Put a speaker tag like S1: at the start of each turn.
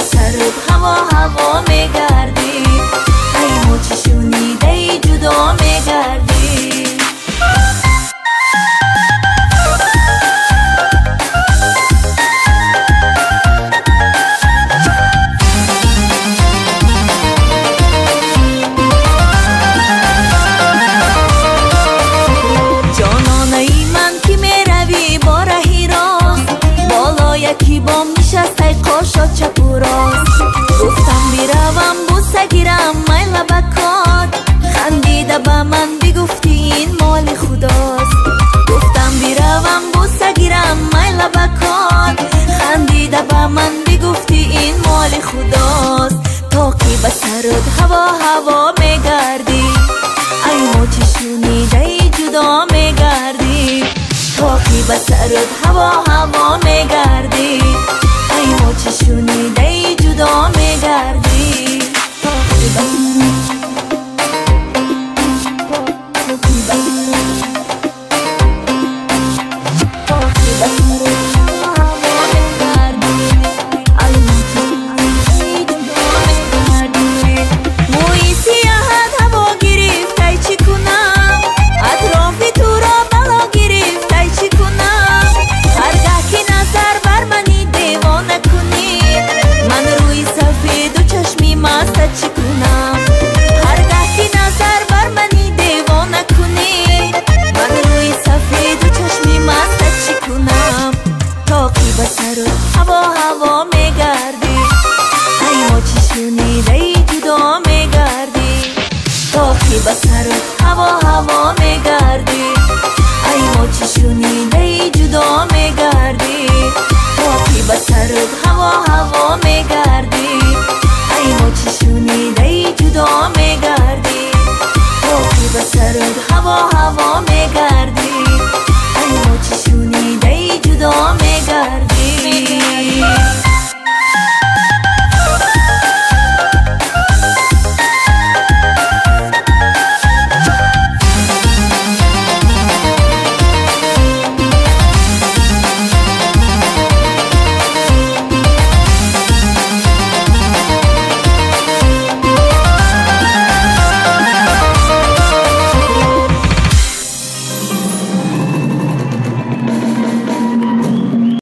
S1: سرت هوا هوا میگردی، ای ما چی شنیده ای جدا میگردی. جانانه من که میروی با رهی راست، بالا یکی بام نشسته قاشا چپ و راست. گفتم بیروم بوسه گیرم میل بکار، خندیده به من بگفتی این مال خداست. گفتم بیروم بوسه گیرم میل بکار، خندیده به من بگفتی این مال خداست. تا که به سرت هوا هوا میگردی، ای ما چی شنیده ای جدا میگردی. تا که به سرت هوا هوا میگردی، ای ما چی شنیده ای جدا میگردی. هوا هوا میگردی، ای ما چی شنیده ای جدا میگردی. تا که به سرت هوا هوا میگردی، ای ما چی شنیده ای جدا میگردی.